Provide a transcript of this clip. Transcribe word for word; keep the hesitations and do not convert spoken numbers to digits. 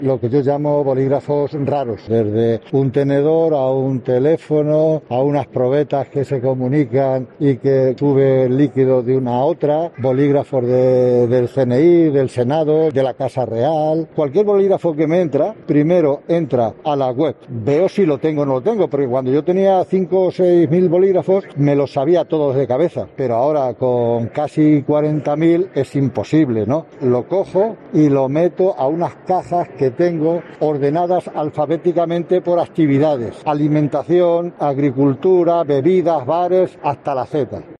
lo que yo llamo bolígrafos raros, desde un tenedor a un teléfono, a unas probetas que se comunican y que sube líquido de una a otra, bolígrafos de, del C N I, del Senado, de la Casa Real. Cualquier bolígrafo que me entra, primero entra a la web, veo si lo tengo o no lo tengo, porque cuando yo tenía cinco o seis mil bolígrafos me los sabía todos de cabeza, pero ahora con casi cuarenta mil es imposible, ¿no? Lo cojo y lo meto a unas cajas que tengo ordenadas alfabéticamente por actividades: alimentación, agricultura, bebidas, bares, hasta la Z.